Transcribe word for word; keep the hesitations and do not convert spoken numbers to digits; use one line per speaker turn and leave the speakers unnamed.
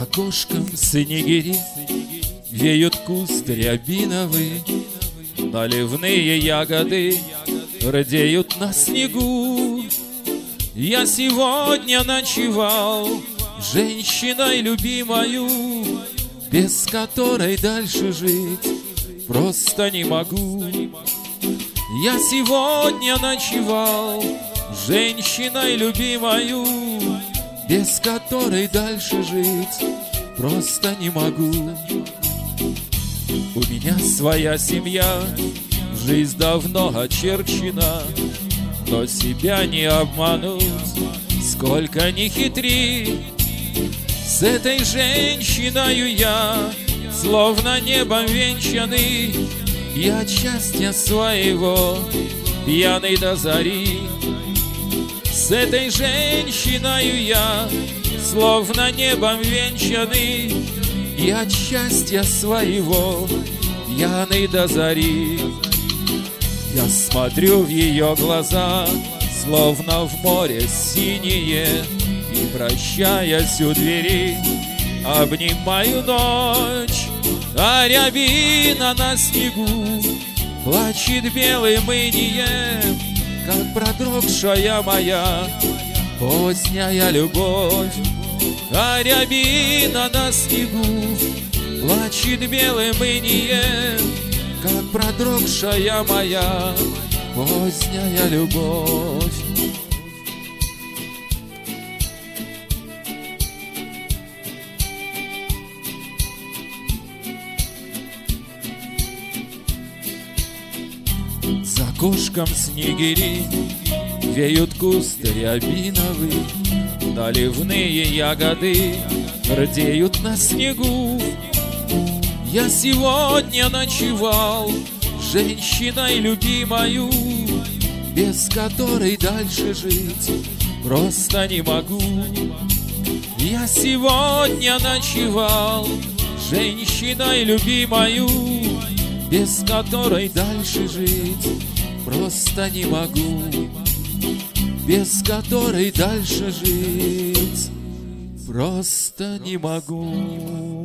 окошком снегири, веют кусты рябиновые, наливные ягоды рдеют на снегу. Я сегодня ночевал с женщиной любимою, без которой дальше жить просто не могу. Я сегодня ночевал с женщиной любимою, без которой дальше жить просто не могу. У меня своя семья, жизнь давно очерчена, но себя не обмануть, сколько ни хитри. С этой женщиною я, словно небом венчанный, я от счастья своего пьяный до зари. С этой женщиною я, словно небом венчанный, я от счастья своего пьяный до зари. Я смотрю в ее глаза, словно в море синее, и, прощаясь у двери, обнимаю ночь. А рябина на снегу плачет белым инием, как продрогшая моя поздняя любовь. А рябина на снегу плачет белым инием, как продрогшая моя поздняя любовь. За окошком снегири, веют кусты рябиновые, наливные ягоды рдеют на снегу. Я сегодня ночевал с женщиной любимою, без которой дальше жить просто не могу. Я сегодня ночевал с женщиной любимою, без которой дальше жить просто не могу. Без которой дальше жить просто не могу.